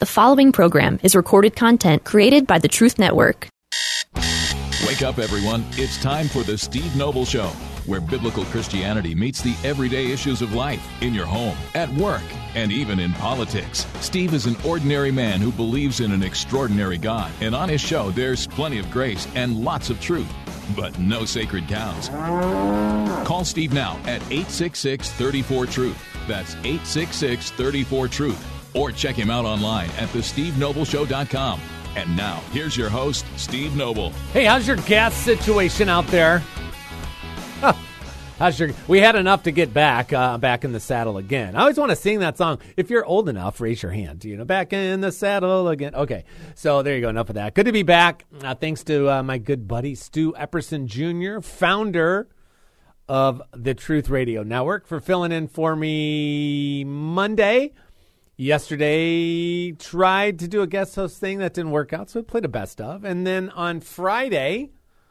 The following program is recorded content created by the Truth Network. Wake up, everyone. It's time for the Steve Noble Show, where biblical Christianity meets the everyday issues of life in your home, at work, and even in politics. Steve is an ordinary man who believes in an extraordinary God, and on his show, there's plenty of grace and lots of truth, but no sacred cows. Call Steve now at 866-34-TRUTH. That's 866-34-TRUTH. Or check him out online at thestevenobleshow.com. And now, here's your host, Steve Noble. Hey, how's your gas situation out there? We had enough to get back in the saddle again. I always want to sing that song. If you're old enough, raise your hand. Back in the saddle again. Okay, so there you go. Enough of that. Good to be back. Thanks to my good buddy, Stu Epperson Jr., founder of the Truth Radio Network, for filling in for me Monday. Yesterday, tried to do a guest host thing that didn't work out, so we played a best of. And then on Friday,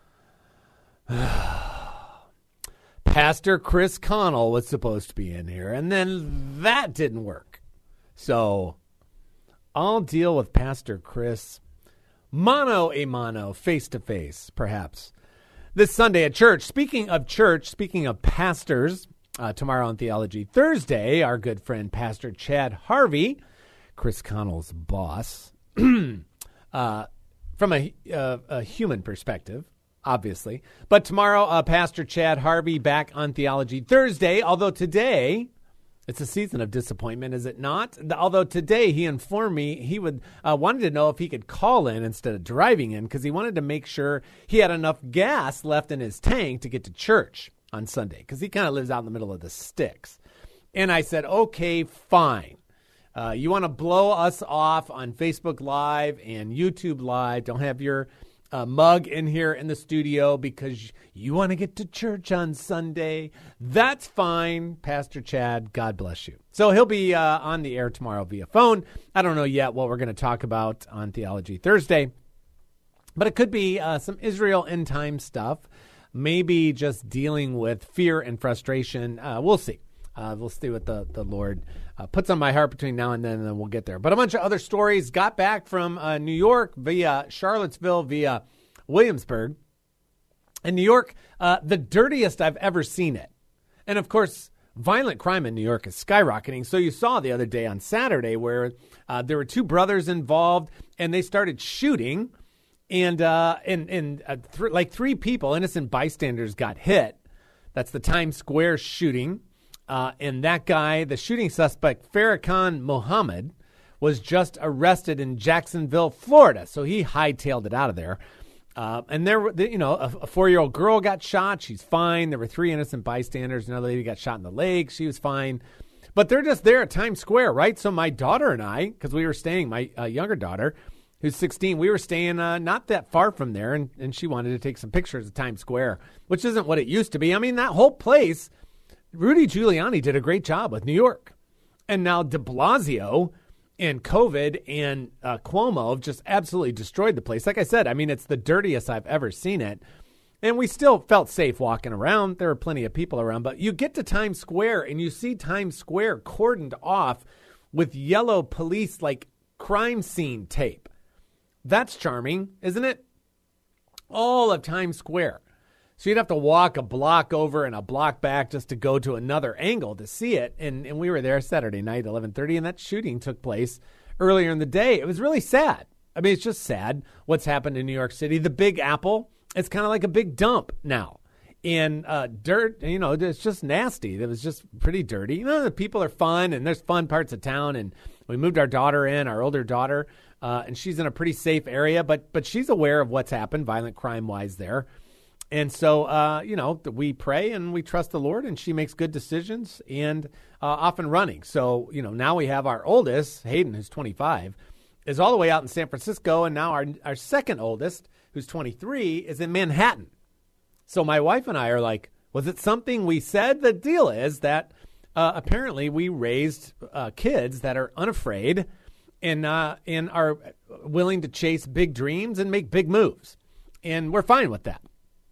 Pastor Chris Connell was supposed to be in here, and then that didn't work. So I'll deal with Pastor Chris mano a mano, face-to-face, perhaps, this Sunday at church. Speaking of pastors, tomorrow on Theology Thursday, our good friend Pastor Chad Harvey, Chris Connell's boss, from a human perspective, obviously. But tomorrow, Pastor Chad Harvey back on Theology Thursday, although today, it's a season of disappointment, is it not? Although today he informed me he would wanted to know if he could call in instead of driving in, because he wanted to make sure he had enough gas left in his tank to get to church on Sunday, because he kind of lives out in the middle of the sticks. And I said, okay, fine. You want to blow us off on Facebook Live and YouTube Live. Don't have your mug in here in the studio because you want to get to church on Sunday. That's fine, Pastor Chad. God bless you. So he'll be on the air tomorrow via phone. I don't know yet what we're going to talk about on Theology Thursday, but it could be some Israel end time stuff. Maybe just dealing with fear and frustration. We'll see. We'll see what the Lord puts on my heart between now and then we'll get there. But a bunch of other stories. Got back from New York via Charlottesville, via Williamsburg. In New York, the dirtiest I've ever seen it. And, of course, violent crime in New York is skyrocketing. So you saw the other day on Saturday where there were two brothers involved, and they started shooting. And like three people, innocent bystanders, got hit. That's the Times Square shooting. And that guy, the shooting suspect, Farrakhan Mohammed, was just arrested in Jacksonville, Florida. So he hightailed it out of there. And there, a 4-year-old girl got shot. She's fine. There were three innocent bystanders. Another lady got shot in the leg. She was fine. But they're just there at Times Square, right? So my daughter and I, because we were staying, my younger daughter, who's 16, we were staying not that far from there, and she wanted to take some pictures of Times Square, which isn't what it used to be. I mean, that whole place, Rudy Giuliani did a great job with New York. And now de Blasio and COVID and Cuomo have just absolutely destroyed the place. Like I said, I mean, it's the dirtiest I've ever seen it. And we still felt safe walking around. There were plenty of people around. But you get to Times Square, and you see Times Square cordoned off with yellow police, like, crime scene tape. That's charming, isn't it? All of Times Square. So you'd have to walk a block over and a block back just to go to another angle to see it. And we were there Saturday night, 11:30, and that shooting took place earlier in the day. It was really sad. I mean, it's just sad what's happened in New York City. The Big Apple, it's kind of like a big dump now. And dirt, it's just nasty. It was just pretty dirty. The people are fun, and there's fun parts of town. And we moved our daughter in, our older daughter, and she's in a pretty safe area. But she's aware of what's happened, violent crime-wise there. And so, we pray and we trust the Lord, and she makes good decisions and off and running. So, now we have our oldest, Hayden, who's 25, is all the way out in San Francisco. And now our second oldest, who's 23, is in Manhattan. So my wife and I are like, was it something we said? The deal is that apparently we raised kids that are unafraid and are willing to chase big dreams and make big moves. And we're fine with that.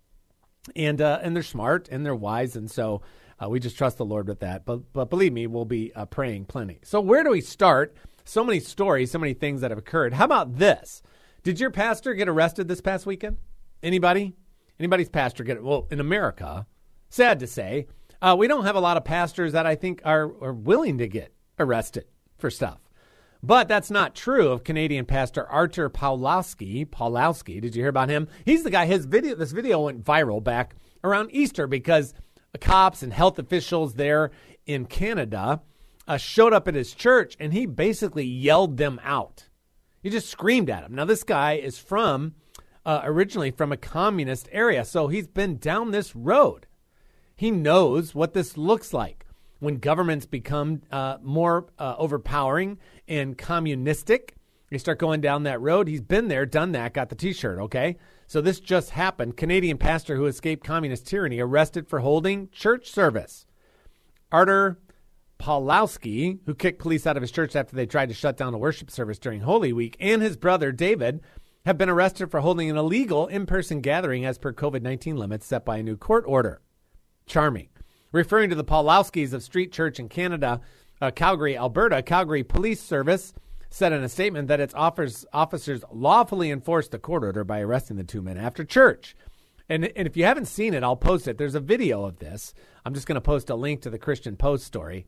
And they're smart and they're wise. And so we just trust the Lord with that. But believe me, we'll be praying plenty. So where do we start? So many stories, so many things that have occurred. How about this? Did your pastor get arrested this past weekend? Anybody? Anybody's pastor get it? Well, in America, sad to say, we don't have a lot of pastors that I think are willing to get arrested for stuff. But that's not true of Canadian pastor Artur Pawlowski. Did you hear about him? He's the guy, this video went viral back around Easter because cops and health officials there in Canada showed up at his church, and he basically yelled them out. He just screamed at them. Now, this guy is originally from a communist area, so he's been down this road. He knows what this looks like when governments become more overpowering and communistic. You start going down that road. He's been there, done that, got the T-shirt, okay? So this just happened. Canadian pastor who escaped communist tyranny arrested for holding church service. Artur Pawlowski, who kicked police out of his church after they tried to shut down a worship service during Holy Week, and his brother David have been arrested for holding an illegal in-person gathering as per COVID-19 limits set by a new court order. Charming. Referring to the Pawlowskis of Street Church in Canada, Calgary, Alberta, Calgary Police Service said in a statement that its officers lawfully enforced the court order by arresting the two men after church. And if you haven't seen it, I'll post it. There's a video of this. I'm just going to post a link to the Christian Post story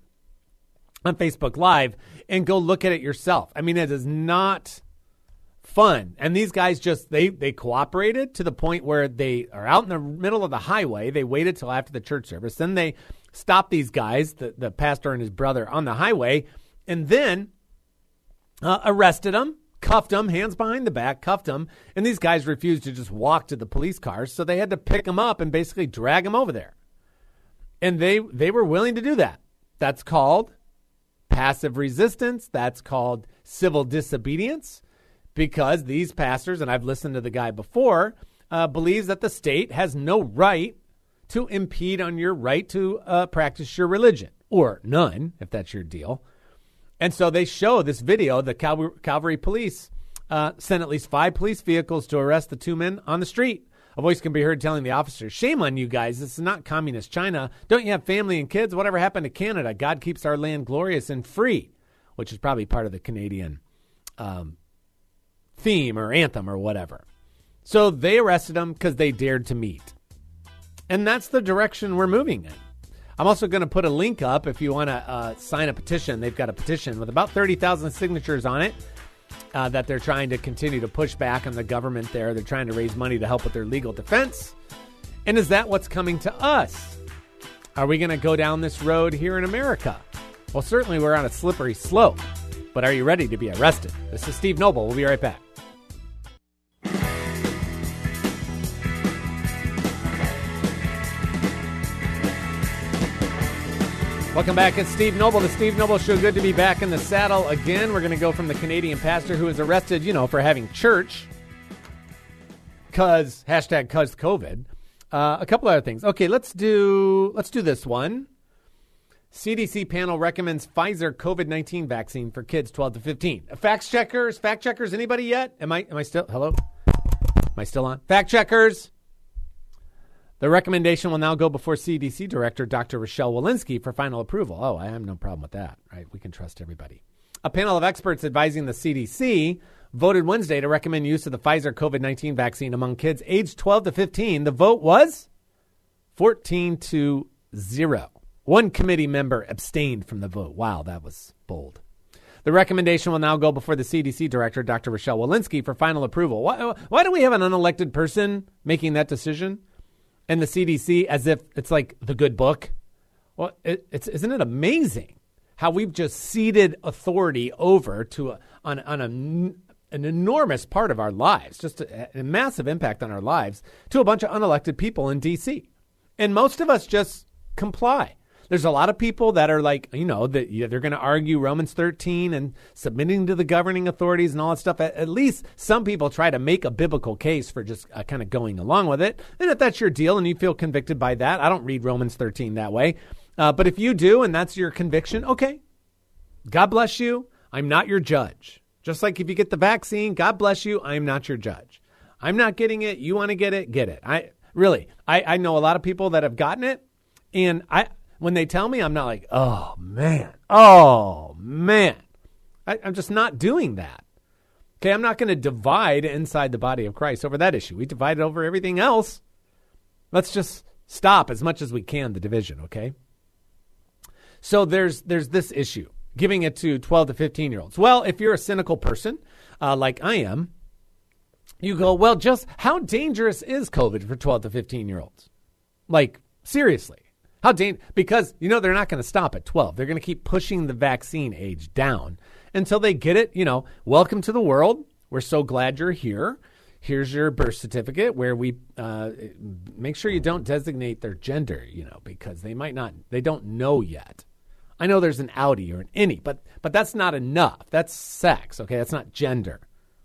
on Facebook Live and go look at it yourself. I mean, it is not fun. And these guys they cooperated to the point where they are out in the middle of the highway. They waited till after the church service. Then they stopped these guys, the pastor and his brother, on the highway, and then arrested them, cuffed them, hands behind the back, cuffed them. And these guys refused to just walk to the police cars, so they had to pick them up and basically drag them over there. And they were willing to do that. That's called passive resistance. That's called civil disobedience, because these pastors, and I've listened to the guy before, believes that the state has no right to impede on your right to practice your religion, or none, if that's your deal. And so they show this video. The Calgary police sent at least 5 police vehicles to arrest the two men on the street. A voice can be heard telling the officers, "Shame on you guys. This is not communist China. Don't you have family and kids? Whatever happened to Canada? God keeps our land glorious and free," which is probably part of the Canadian theme or anthem or whatever. So they arrested them because they dared to meet. And that's the direction we're moving in. I'm also going to put a link up if you want to sign a petition. They've got a petition with about 30,000 signatures on it that they're trying to continue to push back on the government there. They're trying to raise money to help with their legal defense. And is that what's coming to us? Are we going to go down this road here in America? Well, certainly we're on a slippery slope. But are you ready to be arrested? This is Steve Noble. We'll be right back. Welcome back. It's Steve Noble, the Steve Noble Show. Good to be back in the saddle again. We're going to go from the Canadian pastor who was arrested, for having church cause COVID. A couple other things. Okay, let's do this one. CDC panel recommends Pfizer COVID-19 vaccine for kids 12 to 15. Fact checkers, anybody yet? Am I still, hello? Am I still on? Fact checkers. The recommendation will now go before CDC Director Dr. Rochelle Walensky for final approval. Oh, I have no problem with that, right? We can trust everybody. A panel of experts advising the CDC voted Wednesday to recommend use of the Pfizer COVID-19 vaccine among kids aged 12 to 15. The vote was 14-0. One committee member abstained from the vote. Wow, that was bold. The recommendation will now go before the CDC Director, Dr. Rochelle Walensky, for final approval. Why do we have an unelected person making that decision? And the CDC, as if it's like the good book. Well, isn't it amazing how we've just ceded authority over to an enormous part of our lives, just a massive impact on our lives, to a bunch of unelected people in D.C. And most of us just comply. There's a lot of people that are like, they're going to argue Romans 13 and submitting to the governing authorities and all that stuff. At least some people try to make a biblical case for just kind of going along with it. And if that's your deal and you feel convicted by that, I don't read Romans 13 that way. But if you do and that's your conviction, okay, God bless you. I'm not your judge. Just like if you get the vaccine, God bless you. I'm not your judge. I'm not getting it. You want to get it? Get it. I know a lot of people that have gotten it, and when they tell me, I'm not like, oh, man. I'm just not doing that. Okay, I'm not going to divide inside the body of Christ over that issue. We divide over everything else. Let's just stop as much as we can the division, okay? So there's this issue, giving it to 12 to 15-year-olds. Well, if you're a cynical person like I am, you go, well, just how dangerous is COVID for 12 to 15-year-olds? Like, seriously. How because, they're not going to stop at 12. They're going to keep pushing the vaccine age down until they get it, welcome to the world. We're so glad you're here. Here's your birth certificate where we make sure you don't designate their gender, because they don't know yet. I know there's an outie or an innie, but that's not enough. That's sex, okay? That's not gender.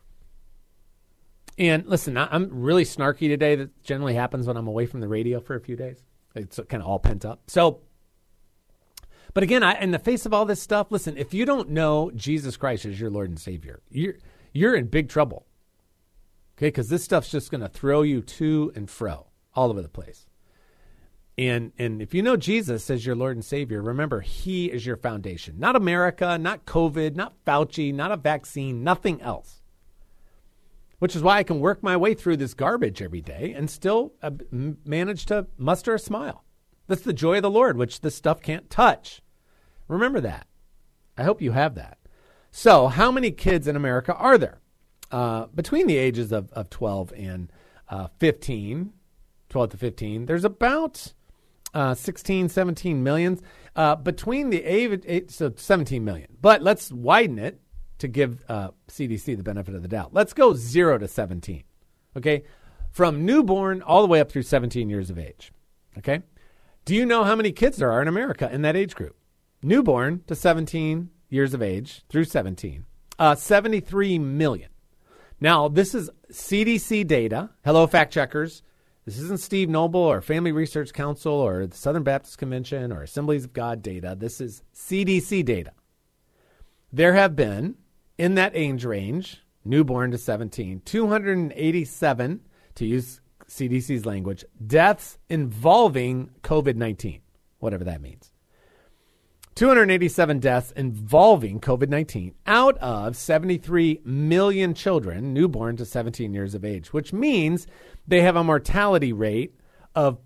And listen, I'm really snarky today. That generally happens when I'm away from the radio for a few days. It's kind of all pent up. So, but again, in the face of all this stuff, listen, if you don't know Jesus Christ as your Lord and Savior, you're in big trouble. Okay, because this stuff's just going to throw you to and fro all over the place. And if you know Jesus as your Lord and Savior, remember, he is your foundation. Not America, not COVID, not Fauci, not a vaccine, nothing else. Which is why I can work my way through this garbage every day and still manage to muster a smile. That's the joy of the Lord, which this stuff can't touch. Remember that. I hope you have that. So how many kids in America are there? Between the ages of 12 and 15, 12 to 15, there's about 16, 17 million. Between the age, so 17 million. But let's widen it to give CDC the benefit of the doubt. Let's go 0 to 17, okay? From newborn all the way up through 17 years of age, okay? Do you know how many kids there are in America in that age group? Newborn to 17 years of age through 17, 73 million. Now, this is CDC data. Hello, fact checkers. This isn't Steve Noble or Family Research Council or the Southern Baptist Convention or Assemblies of God data. This is CDC data. There have been, in that age range, newborn to 17, 287, to use CDC's language, deaths involving COVID-19, whatever that means. 287 deaths involving COVID-19 out of 73 million children newborn to 17 years of age, which means they have a mortality rate of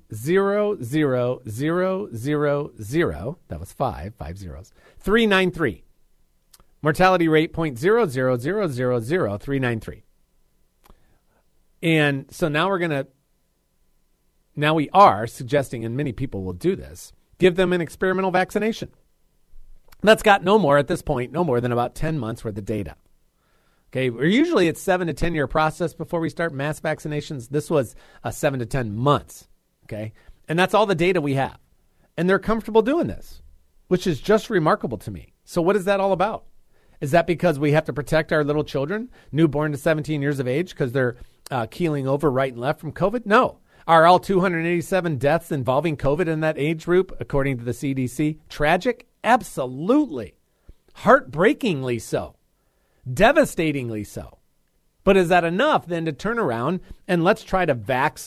0.00000, that was five zeros, 393. Mortality rate 0.0000393. And so now we are suggesting, and many people will do this, give them an experimental vaccination. That's got no more than about 10 months worth of data. Okay, usually it's 7 to 10 year process before we start mass vaccinations. This was 7 to 10 months. Okay, and that's all the data we have. And they're comfortable doing this, which is just remarkable to me. So what is that all about? Is that because we have to protect our little children, newborn to 17 years of age, because they're keeling over right and left from COVID? No. Are all 287 deaths involving COVID in that age group, according to the CDC, tragic? Absolutely. Heartbreakingly so. Devastatingly so. But is that enough then to turn around and let's try to vax,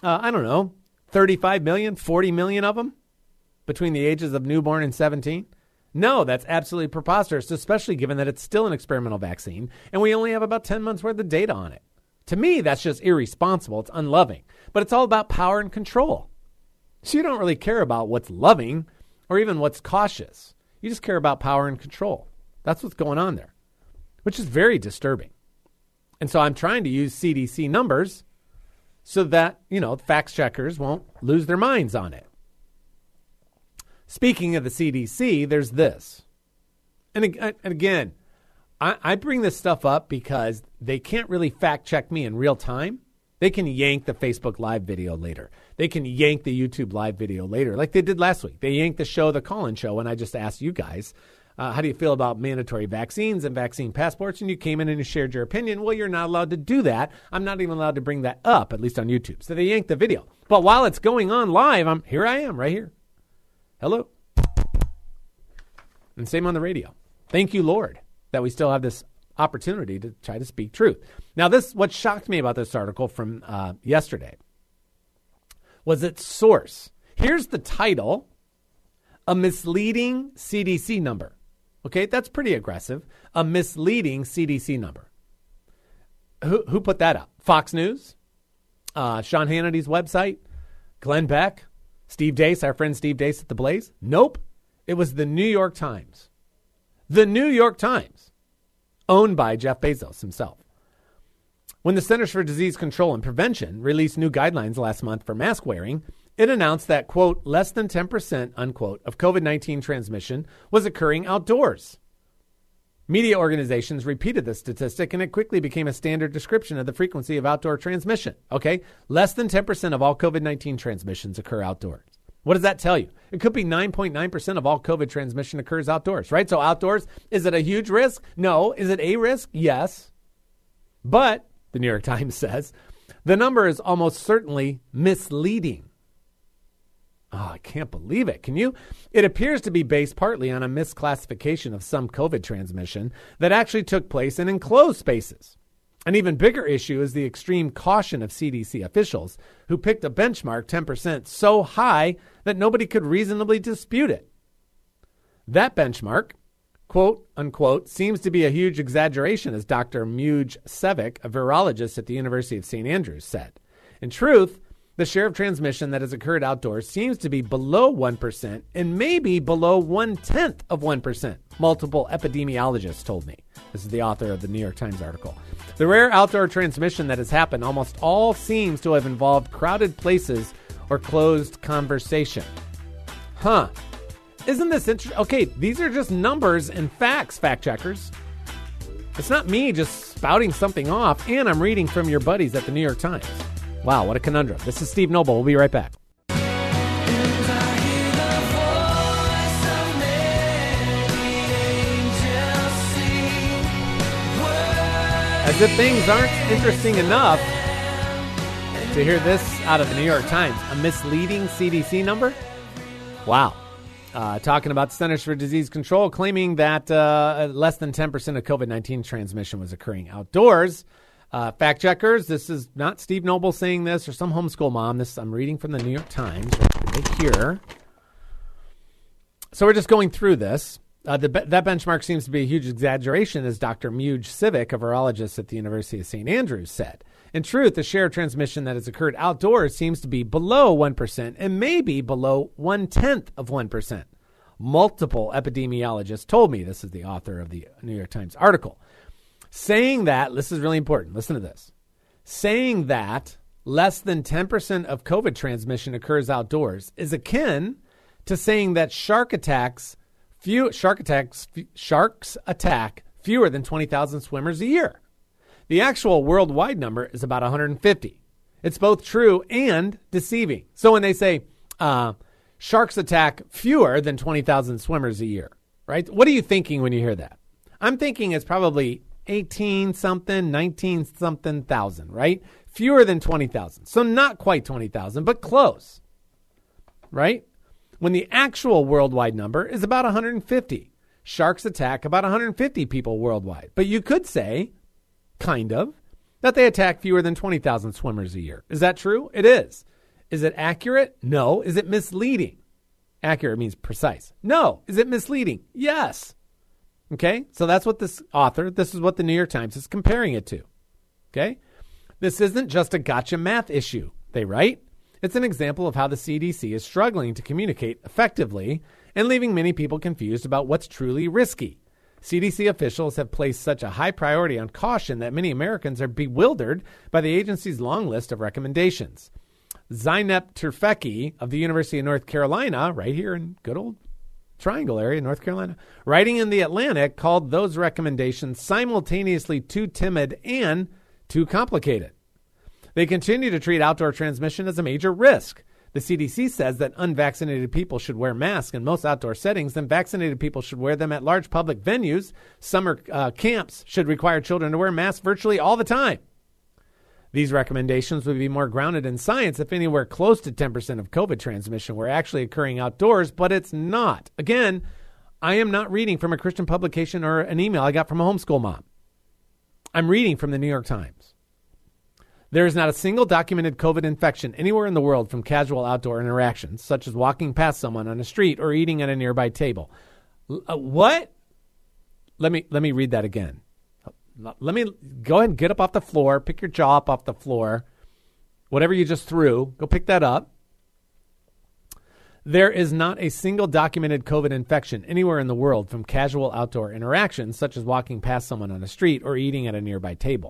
35 million, 40 million of them between the ages of newborn and 17? No, that's absolutely preposterous, especially given that it's still an experimental vaccine and we only have about 10 months worth of data on it. To me, that's just irresponsible. It's unloving. But it's all about power and control. So you don't really care about what's loving or even what's cautious. You just care about power and control. That's what's going on there, which is very disturbing. And so I'm trying to use CDC numbers so that, fact checkers won't lose their minds on it. Speaking of the CDC, there's this. And again, I bring this stuff up because they can't really fact check me in real time. They can yank the Facebook Live video later. They can yank the YouTube Live video later, like they did last week. They yanked the show, The Call-In Show, when I just asked you guys, how do you feel about mandatory vaccines and vaccine passports? And you came in and you shared your opinion. Well, you're not allowed to do that. I'm not even allowed to bring that up, at least on YouTube. So they yanked the video. But while it's going on live, I am right here. Hello. And same on the radio. Thank you, Lord, that we still have this opportunity to try to speak truth. Now, what shocked me about this article from yesterday was its source. Here's the title: a misleading CDC number. Okay, that's pretty aggressive. A misleading CDC number. Who put that up? Fox News? Sean Hannity's website? Glenn Beck? Steve Deace, our friend Steve Deace at The Blaze? Nope. It was the New York Times. The New York Times, owned by Jeff Bezos himself. When the Centers for Disease Control and Prevention released new guidelines last month for mask wearing, it announced that, quote, less than 10%, unquote, of COVID-19 transmission was occurring outdoors. Media organizations repeated this statistic, and it quickly became a standard description of the frequency of outdoor transmission. Okay, less than 10% of all COVID-19 transmissions occur outdoors. What does that tell you? It could be 9.9% of all COVID transmission occurs outdoors, right? So outdoors, is it a huge risk? No. Is it a risk? Yes. But, the New York Times says, the number is almost certainly misleading. Oh, I can't believe it. Can you? It appears to be based partly on a misclassification of some COVID transmission that actually took place in enclosed spaces. An even bigger issue is the extreme caution of CDC officials who picked a benchmark 10% so high that nobody could reasonably dispute it. That benchmark, quote, unquote, seems to be a huge exaggeration, as Dr. Muj Sevic, a virologist at the University of St. Andrews, said. In truth, the share of transmission that has occurred outdoors seems to be below 1% and maybe below 1/10 of 1%, multiple epidemiologists told me. This is the author of the New York Times article. The rare outdoor transmission that has happened almost all seems to have involved crowded places or closed conversation. Huh. Isn't this interesting? Okay, these are just numbers and facts, fact checkers. It's not me just spouting something off, and I'm reading from your buddies at the New York Times. Wow, what a conundrum. This is Steve Noble. We'll be right back. As if things aren't interesting enough to hear this out of the New York Times, a misleading CDC number? Wow. Talking about the Centers for Disease Control, claiming that less than 10% of COVID-19 transmission was occurring outdoors. Fact checkers, this is not Steve Noble saying this or some homeschool mom. This I'm reading from the New York Times right here. So we're just going through this. That benchmark seems to be a huge exaggeration, as Dr. Muj Sevic, a virologist at the University of St. Andrews, said. In truth, the share of transmission that has occurred outdoors seems to be below 1% and maybe below 1/10 of 1%. Multiple epidemiologists told me. This is the author of the New York Times article. Saying that, this is really important, listen to this. Saying that less than 10% of COVID transmission occurs outdoors is akin to saying that sharks attack fewer than 20,000 swimmers a year. The actual worldwide number is about 150. It's both true and deceiving. So when they say sharks attack fewer than 20,000 swimmers a year, right? What are you thinking when you hear that? I'm thinking it's probably 18-something, 19-something thousand, right? Fewer than 20,000. So not quite 20,000, but close, right? When the actual worldwide number is about 150. Sharks attack about 150 people worldwide. But you could say, kind of, that they attack fewer than 20,000 swimmers a year. Is that true? It is. Is it accurate? No. Is it misleading? Accurate means precise. No. Is it misleading? Yes. Okay, so that's what this is what the New York Times is comparing it to. Okay, this isn't just a gotcha math issue, they write. It's an example of how the CDC is struggling to communicate effectively and leaving many people confused about what's truly risky. CDC officials have placed such a high priority on caution that many Americans are bewildered by the agency's long list of recommendations. Zeynep Tufekci of the University of North Carolina, right here in good old Triangle area, North Carolina, writing in The Atlantic, called those recommendations simultaneously too timid and too complicated. They continue to treat outdoor transmission as a major risk. The CDC says that unvaccinated people should wear masks in most outdoor settings, and vaccinated people should wear them at large public venues. Summer camps should require children to wear masks virtually all the time. These recommendations would be more grounded in science if anywhere close to 10% of COVID transmission were actually occurring outdoors, but it's not. Again, I am not reading from a Christian publication or an email I got from a homeschool mom. I'm reading from the New York Times. There is not a single documented COVID infection anywhere in the world from casual outdoor interactions, such as walking past someone on a street or eating at a nearby table. What? Let me read that again. Let me go ahead and get up off the floor, pick your jaw up off the floor. Whatever you just threw, go pick that up. There is not a single documented COVID infection anywhere in the world from casual outdoor interactions, such as walking past someone on the street or eating at a nearby table.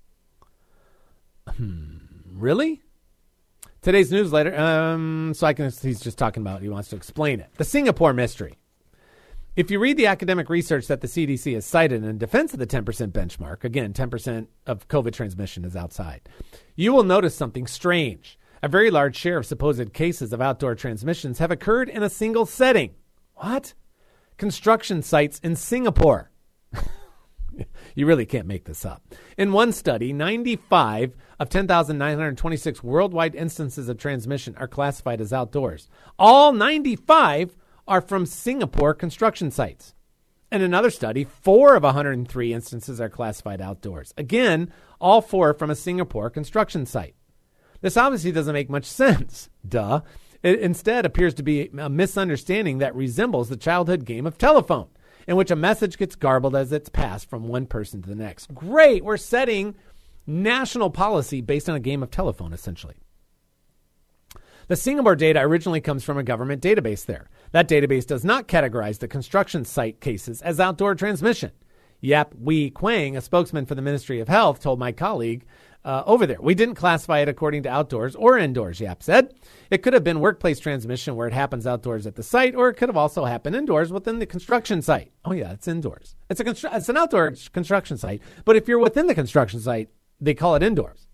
Really? Today's newsletter, he's just talking about, he wants to explain it. The Singapore mystery. If you read the academic research that the CDC has cited in defense of the 10% benchmark, again, 10% of COVID transmission is outside, you will notice something strange. A very large share of supposed cases of outdoor transmissions have occurred in a single setting. What? Construction sites in Singapore. You really can't make this up. In one study, 95 of 10,926 worldwide instances of transmission are classified as outdoors. All 95 are from Singapore construction sites. In another study, 4 of 103 instances are classified outdoors. Again, all 4 from a Singapore construction site. This obviously doesn't make much sense. Duh. It instead appears to be a misunderstanding that resembles the childhood game of telephone, in which a message gets garbled as it's passed from one person to the next. Great. We're setting national policy based on a game of telephone, essentially. The Singapore data originally comes from a government database there. That database does not categorize the construction site cases as outdoor transmission. Yap Wee Kwang, a spokesman for the Ministry of Health, told my colleague over there, we didn't classify it according to outdoors or indoors, Yap said. It could have been workplace transmission where it happens outdoors at the site, or it could have also happened indoors within the construction site. Oh, yeah, it's indoors. It's an outdoor construction site, but if you're within the construction site, they call it indoors.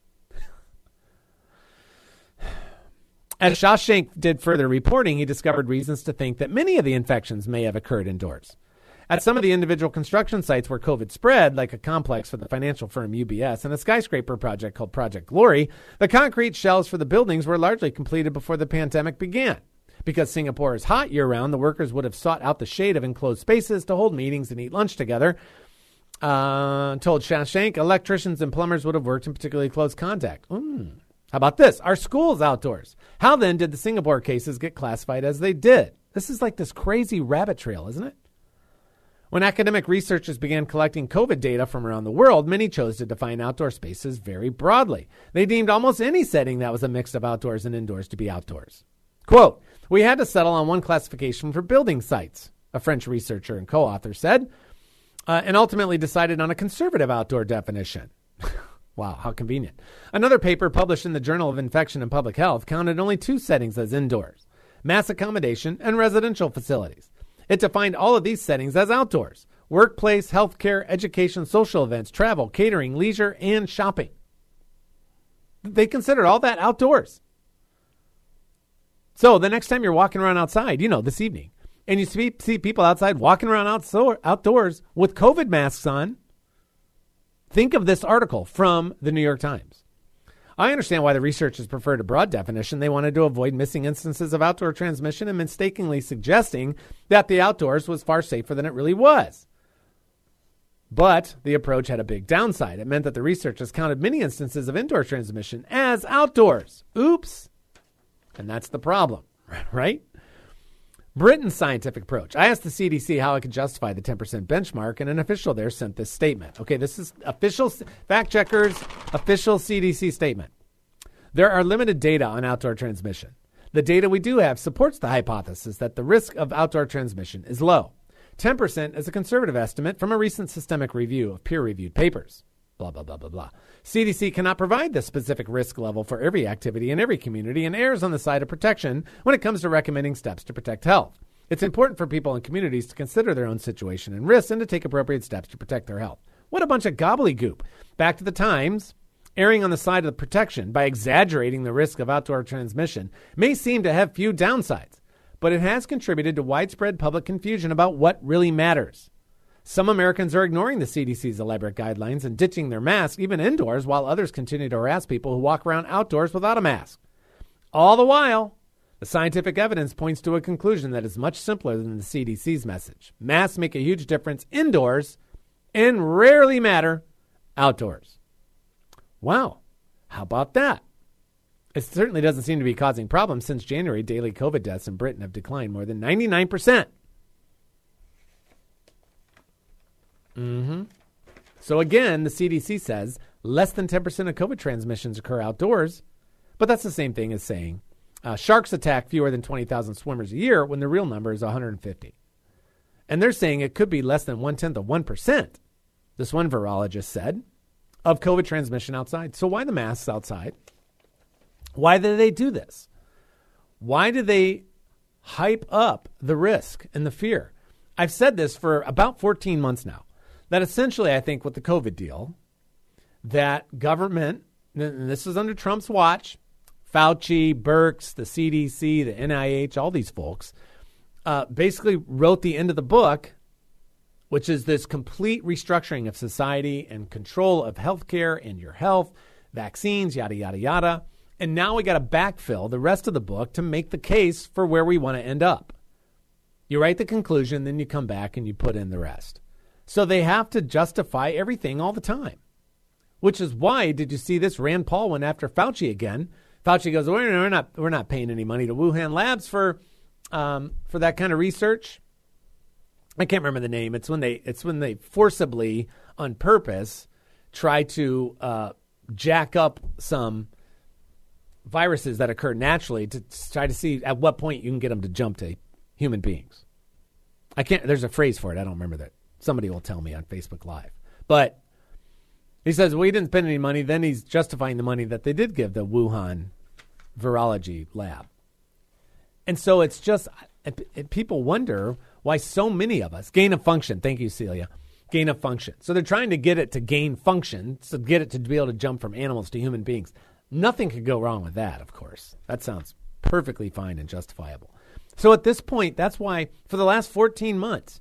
As Shawshank did further reporting, he discovered reasons to think that many of the infections may have occurred indoors. At some of the individual construction sites where COVID spread, like a complex for the financial firm UBS and a skyscraper project called Project Glory, the concrete shells for the buildings were largely completed before the pandemic began. Because Singapore is hot year-round, the workers would have sought out the shade of enclosed spaces to hold meetings and eat lunch together. Told Shawshank, electricians and plumbers would have worked in particularly close contact. How about this? Are schools outdoors? How then did the Singapore cases get classified as they did? This is like this crazy rabbit trail, isn't it? When academic researchers began collecting COVID data from around the world, many chose to define outdoor spaces very broadly. They deemed almost any setting that was a mix of outdoors and indoors to be outdoors. Quote, we had to settle on one classification for building sites, a French researcher and co-author said, and ultimately decided on a conservative outdoor definition. Wow, how convenient. Another paper published in the Journal of Infection and Public Health counted only 2 settings as indoors, mass accommodation and residential facilities. It defined all of these settings as outdoors: workplace, healthcare, education, social events, travel, catering, leisure, and shopping. They considered all that outdoors. So the next time you're walking around outside, this evening, and you see people outside walking around outdoors with COVID masks on, think of this article from the New York Times. I understand why the researchers preferred a broad definition. They wanted to avoid missing instances of outdoor transmission and mistakenly suggesting that the outdoors was far safer than it really was. But the approach had a big downside. It meant that the researchers counted many instances of indoor transmission as outdoors. Oops. And that's the problem, right? Britain's scientific approach. I asked the CDC how it could justify the 10% benchmark, and an official there sent this statement. Okay, this is official fact checkers, official CDC statement. There are limited data on outdoor transmission. The data we do have supports the hypothesis that the risk of outdoor transmission is low. 10% is a conservative estimate from a recent systemic review of peer-reviewed papers. Blah, blah, blah, blah, blah. CDC cannot provide the specific risk level for every activity in every community and errs on the side of protection when it comes to recommending steps to protect health. It's important for people and communities to consider their own situation and risks and to take appropriate steps to protect their health. What a bunch of gobbledygook. Back to the Times, erring on the side of protection by exaggerating the risk of outdoor transmission may seem to have few downsides, but it has contributed to widespread public confusion about what really matters. Some Americans are ignoring the CDC's elaborate guidelines and ditching their masks even indoors, while others continue to harass people who walk around outdoors without a mask. All the while, the scientific evidence points to a conclusion that is much simpler than the CDC's message. Masks make a huge difference indoors and rarely matter outdoors. Wow, how about that? It certainly doesn't seem to be causing problems. Since January, daily COVID deaths in Britain have declined more than 99%. So again, the CDC says less than 10% of COVID transmissions occur outdoors, but that's the same thing as saying sharks attack fewer than 20,000 swimmers a year when the real number is 150. And they're saying it could be less than 1/10 of 1%, this one virologist said, of COVID transmission outside. So why the masks outside? Why do they do this? Why do they hype up the risk and the fear? I've said this for about 14 months now, that essentially I think with the COVID deal, that government, and this is under Trump's watch, Fauci, Birx, the CDC, the NIH, all these folks, basically wrote the end of the book, which is this complete restructuring of society and control of healthcare and your health, vaccines, yada, yada, yada. And now we got to backfill the rest of the book to make the case for where we want to end up. You write the conclusion, then you come back and you put in the rest. So they have to justify everything all the time, which is why, did you see this? Rand Paul went after Fauci again. Fauci goes, we're not paying any money to Wuhan Labs for that kind of research. I can't remember the name. It's when they forcibly, on purpose, try to jack up some viruses that occur naturally to try to see at what point you can get them to jump to human beings. There's a phrase for it. I don't remember that. Somebody will tell me on Facebook Live. But he says, well, he didn't spend any money. Then he's justifying the money that they did give the Wuhan virology lab. And so it's just, people wonder why so many of us, gain of function. Thank you, Celia. Gain of function. So they're trying to get it to gain function, so get it to be able to jump from animals to human beings. Nothing could go wrong with that, of course. That sounds perfectly fine and justifiable. So at this point, that's why for the last 14 months,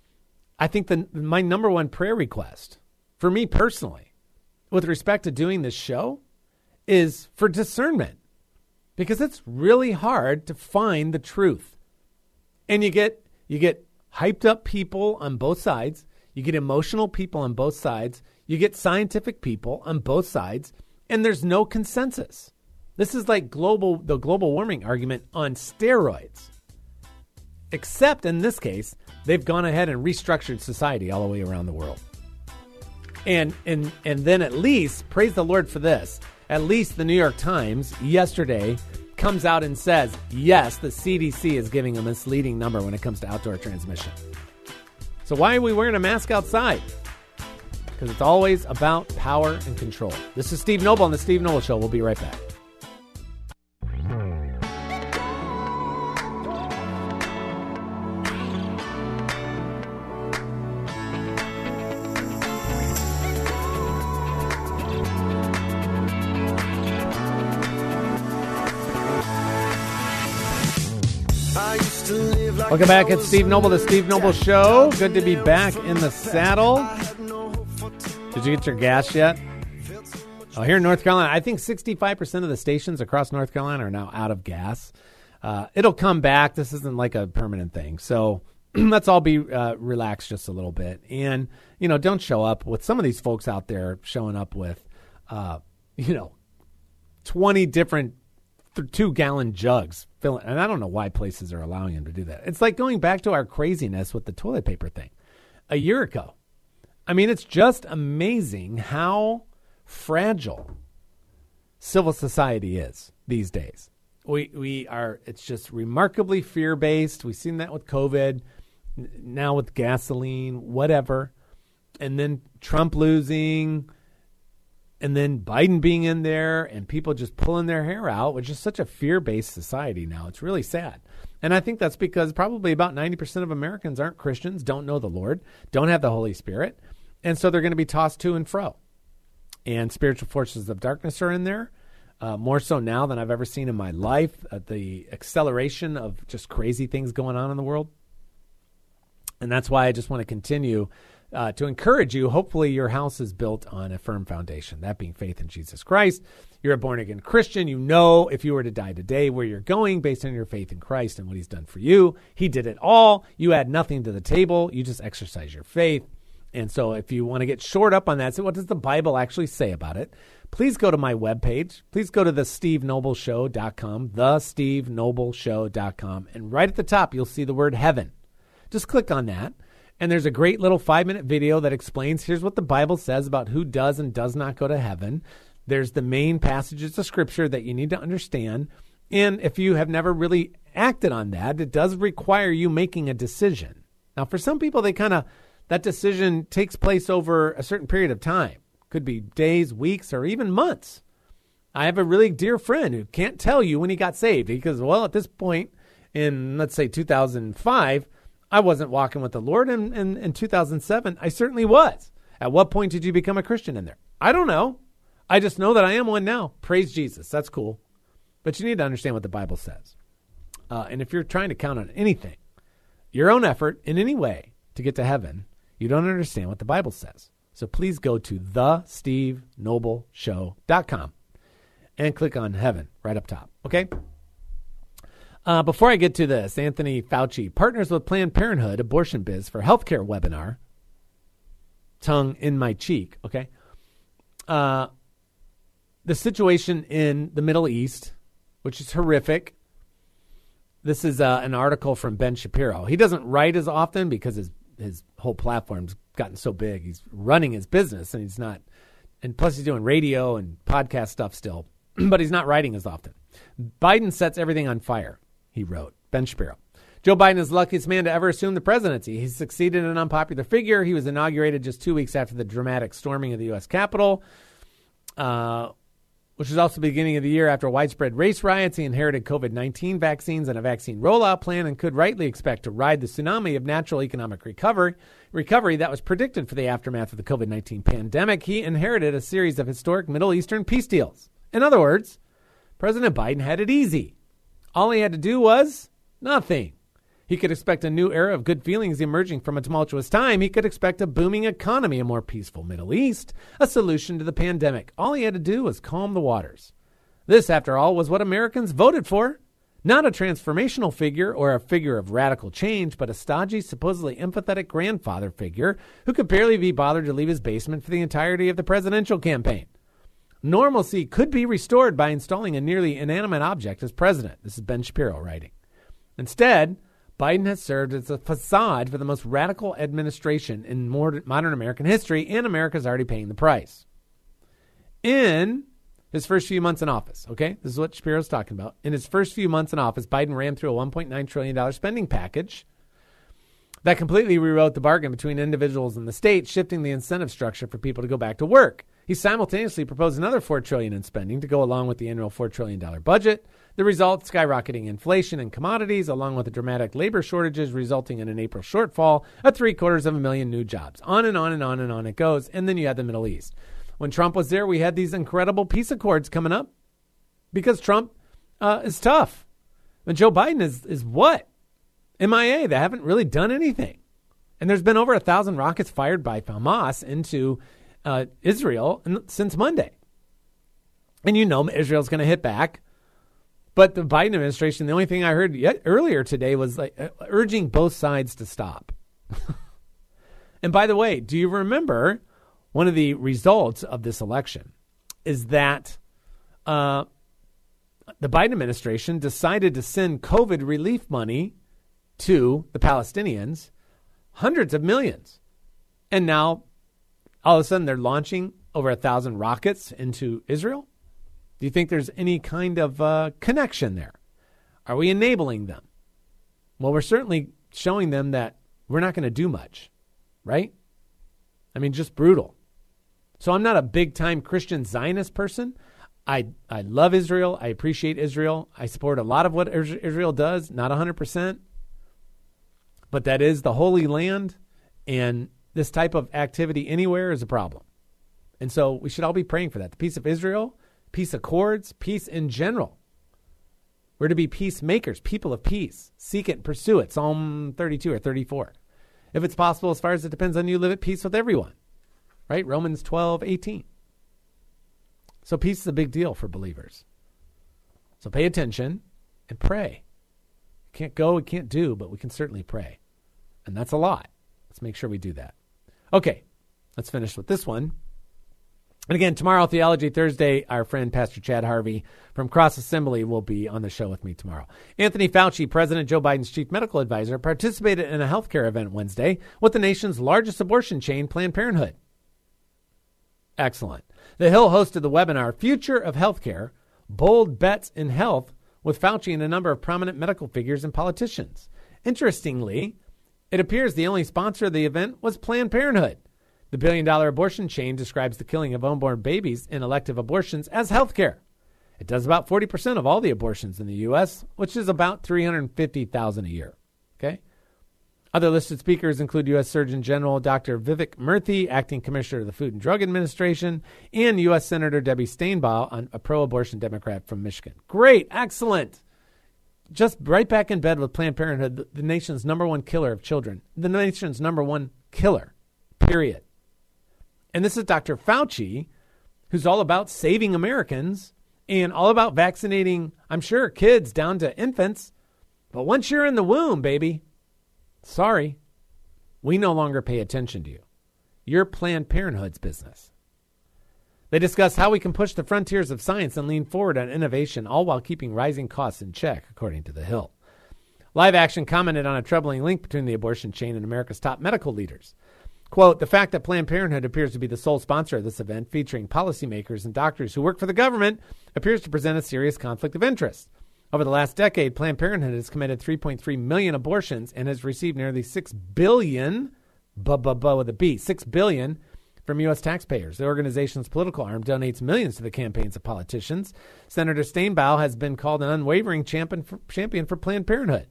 I think my number one prayer request for me personally, with respect to doing this show, is for discernment. Because it's really hard to find the truth. And you get hyped up people on both sides. You get emotional people on both sides. You get scientific people on both sides. And there's no consensus. This is like the global warming argument on steroids. Except in this case, they've gone ahead and restructured society all the way around the world. And then at least, praise the Lord for this, at least the New York Times yesterday comes out and says, yes, the CDC is giving a misleading number when it comes to outdoor transmission. So why are we wearing a mask outside? Because it's always about power and control. This is Steve Noble on The Steve Noble Show. We'll be right back. Welcome back. It's Steve Noble, The Steve Noble Show. Good to be back in the saddle. Did you get your gas yet? Oh, here in North Carolina, I think 65% of the stations across North Carolina are now out of gas. It'll come back. This isn't like a permanent thing. So let's all be relaxed just a little bit. And, don't show up with some of these folks out there showing up with, 20 different 2-gallon jugs filling. And I don't know why places are allowing them to do that. It's like going back to our craziness with the toilet paper thing a year ago. I mean, it's just amazing how fragile civil society is these days. It's just remarkably fear-based. We've seen that with COVID, now with gasoline, whatever. And then Trump losing, and then Biden being in there, and people just pulling their hair out, which is such a fear-based society now. It's really sad. And I think that's because probably about 90% of Americans aren't Christians, don't know the Lord, don't have the Holy Spirit. And so they're going to be tossed to and fro. And spiritual forces of darkness are in there, more so now than I've ever seen in my life. The acceleration of just crazy things going on in the world. And that's why I just want to continue to encourage you. Hopefully your house is built on a firm foundation, that being faith in Jesus Christ. You're a born-again Christian. You know if you were to die today where you're going based on your faith in Christ and what he's done for you. He did it all. You add nothing to the table. You just exercise your faith. And so if you want to get short up on that, so what does the Bible actually say about it? Please go to my webpage. Please go to thestevenobleshow.com, thestevenobleshow.com, and right at the top, you'll see the word heaven. Just click on that, And there's a great little 5-minute video that explains here's what the Bible says about who does and does not go to heaven. There's the main passages of Scripture that you need to understand. And if you have never really acted on that, it does require you making a decision. Now, for some people, that decision takes place over a certain period of time. Could be days, weeks, or even months. I have a really dear friend who can't tell you when he got saved because, well, at this point in, let's say, 2005, I wasn't walking with the Lord. And in 2007, I certainly was. At what point did you become a Christian in there? I don't know. I just know that I am one now. Praise Jesus. That's cool. But you need to understand what the Bible says. And if you're trying to count on anything, your own effort in any way to get to heaven, you don't understand what the Bible says. So please go to thestevenobleshow.com and click on heaven right up top. Okay? Before I get to this, Anthony Fauci partners with Planned Parenthood abortion biz for healthcare webinar. Tongue in my cheek. Okay? The situation in the Middle East, which is horrific. This is an article from Ben Shapiro. He doesn't write as often because his whole platform's gotten so big. He's running his business and he's not, and plus he's doing radio and podcast stuff still, but he's not writing as often. Biden sets everything on fire, he wrote. Ben Shapiro. Joe Biden is the luckiest man to ever assume the presidency. He succeeded an unpopular figure. He was inaugurated just 2 weeks after the dramatic storming of the U.S. Capitol, which was also the beginning of the year after widespread race riots. He inherited COVID-19 vaccines and a vaccine rollout plan and could rightly expect to ride the tsunami of natural economic recovery that was predicted for the aftermath of the COVID-19 pandemic. He inherited a series of historic Middle Eastern peace deals. In other words, President Biden had it easy. All he had to do was nothing. He could expect a new era of good feelings emerging from a tumultuous time. He could expect a booming economy, a more peaceful Middle East, a solution to the pandemic. All he had to do was calm the waters. This, after all, was what Americans voted for. Not a transformational figure or a figure of radical change, but a stodgy, supposedly empathetic grandfather figure who could barely be bothered to leave his basement for the entirety of the presidential campaign. Normalcy could be restored by installing a nearly inanimate object as president. This is Ben Shapiro writing. Instead, Biden has served as a facade for the most radical administration in modern American history, and America's already paying the price. In his first few months in office, okay, this is what Shapiro's talking about. In his first few months in office, Biden ran through a $1.9 trillion spending package that completely rewrote the bargain between individuals and the state, shifting the incentive structure for people to go back to work. He simultaneously proposed another $4 trillion in spending to go along with the annual $4 trillion budget. The result, skyrocketing inflation and commodities, along with the dramatic labor shortages resulting in an April shortfall of 750,000 new jobs. On and on and on and on it goes. And then you had the Middle East. When Trump was there, we had these incredible peace accords coming up because Trump is tough. And Joe Biden is what? MIA. They haven't really done anything. And there's been over 1,000 rockets fired by Hamas into Israel since Monday. And you know Israel's going to hit back. But the Biden administration, the only thing I heard earlier today was like urging both sides to stop. And by the way, do you remember one of the results of this election is that the Biden administration decided to send COVID relief money to the Palestinians, hundreds of millions. And now all of a sudden they're launching over 1,000 rockets into Israel. Do you think there's any kind of connection there? Are we enabling them? Well, we're certainly showing them that we're not going to do much, right? I mean, just brutal. So I'm not a big-time Christian Zionist person. I love Israel. I appreciate Israel. I support a lot of what Israel does, not 100%. But that is the Holy Land, and this type of activity anywhere is a problem. And so we should all be praying for that. The peace of Israel, peace accords, peace in general. We're to be peacemakers, people of peace. Seek it and pursue it. Psalm 32 or 34. If it's possible, as far as it depends on you, live at peace with everyone. Right? Romans 12:18. So peace is a big deal for believers. So pay attention and pray. Can't go, we can't do, but we can certainly pray. And that's a lot. Let's make sure we do that. Okay, let's finish with this one. And again, tomorrow, Theology Thursday, our friend Pastor Chad Harvey from Cross Assembly will be on the show with me tomorrow. Anthony Fauci, President Joe Biden's chief medical advisor, participated in a healthcare event Wednesday with the nation's largest abortion chain, Planned Parenthood. Excellent. The Hill hosted the webinar, Future of Healthcare, Bold Bets in Health, with Fauci and a number of prominent medical figures and politicians. Interestingly, it appears the only sponsor of the event was Planned Parenthood. The billion-dollar abortion chain describes the killing of unborn babies in elective abortions as health care. It does about 40% of all the abortions in the U.S., which is about 350,000 a year. Okay. Other listed speakers include U.S. Surgeon General Dr. Vivek Murthy, Acting Commissioner of the Food and Drug Administration, and U.S. Senator Debbie Stainbaugh, a pro-abortion Democrat from Michigan. Great. Excellent. Just right back in bed with Planned Parenthood, the nation's number one killer of children. The nation's number one killer, period. And this is Dr. Fauci, who's all about saving Americans and all about vaccinating, I'm sure, kids down to infants. But once you're in the womb, baby, sorry, we no longer pay attention to you. You're Planned Parenthood's business. They discuss how we can push the frontiers of science and lean forward on innovation, all while keeping rising costs in check, according to The Hill. Live Action commented on a troubling link between the abortion chain and America's top medical leaders. Quote, the fact that Planned Parenthood appears to be the sole sponsor of this event, featuring policymakers and doctors who work for the government, appears to present a serious conflict of interest. Over the last decade, Planned Parenthood has committed 3.3 million abortions and has received nearly $6 billion, with a B, $6 billion from U.S. taxpayers. The organization's political arm donates millions to the campaigns of politicians. Senator Stainbaugh has been called an unwavering champion for Planned Parenthood.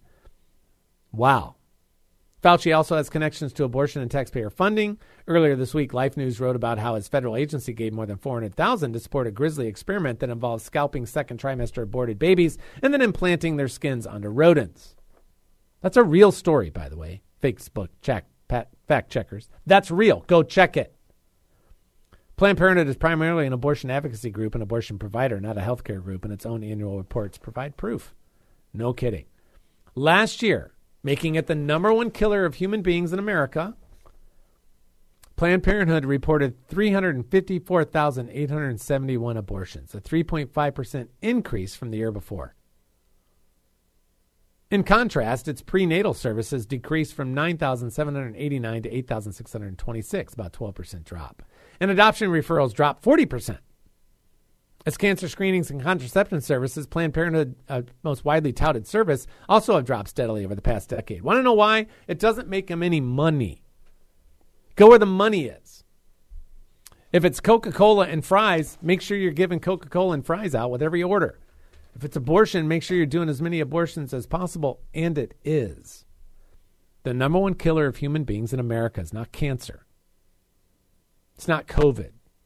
Wow. Fauci also has connections to abortion and taxpayer funding. Earlier this week, Life News wrote about how his federal agency gave more than $400,000 to support a grisly experiment that involves scalping second trimester aborted babies and then implanting their skins onto rodents. That's a real story, by the way. Facebook fact checkers. That's real. Go check it. Planned Parenthood is primarily an abortion advocacy group and abortion provider, not a healthcare group, and its own annual reports provide proof. No kidding. Last year, making it the number one killer of human beings in America, Planned Parenthood reported 354,871 abortions, a 3.5% increase from the year before. In contrast, its prenatal services decreased from 9,789 to 8,626, about 12% drop. And adoption referrals dropped 40%. As cancer screenings and contraception services, Planned Parenthood, most widely touted service, also have dropped steadily over the past decade. Want to know why? It doesn't make them any money. Go where the money is. If it's Coca-Cola and fries, make sure you're giving Coca-Cola and fries out with every order. If it's abortion, make sure you're doing as many abortions as possible, and it is. The number one killer of human beings in America is not cancer. It's not COVID.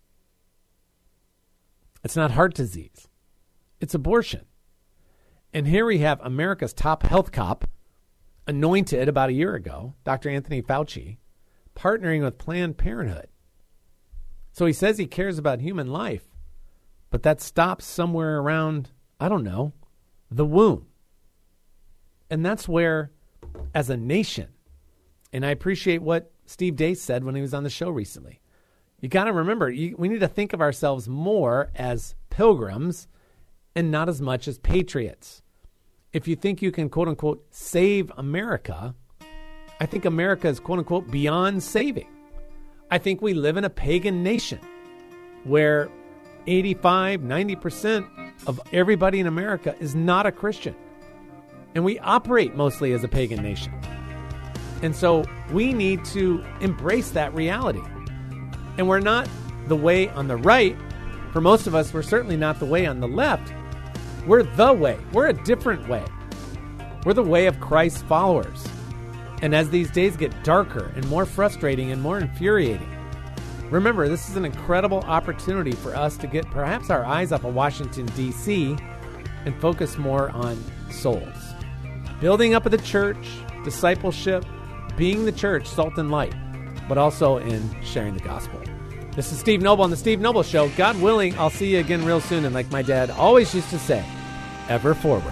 It's not heart disease. It's abortion. And here we have America's top health cop, anointed about a year ago, Dr. Anthony Fauci, partnering with Planned Parenthood. So he says he cares about human life, but that stops somewhere around, I don't know, the womb. And that's where, as a nation, and I appreciate what Steve Deace said when he was on the show recently, you got to remember, we need to think of ourselves more as pilgrims and not as much as patriots. If you think you can, quote unquote, save America, I think America is, quote unquote, beyond saving. I think we live in a pagan nation where 85, 90% of everybody in America is not a Christian. And we operate mostly as a pagan nation. And so we need to embrace that reality. And we're not the way on the right. For most of us, we're certainly not the way on the left. We're the way. We're a different way. We're the way of Christ's followers. And as these days get darker and more frustrating and more infuriating, remember, this is an incredible opportunity for us to get perhaps our eyes off of Washington, D.C. and focus more on souls. Building up of the church, discipleship, being the church, salt and light, but also in sharing the gospel. This is Steve Noble on The Steve Noble Show. God willing, I'll see you again real soon. And like my dad always used to say, ever forward.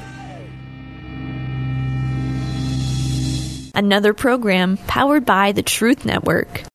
Another program powered by the Truth Network.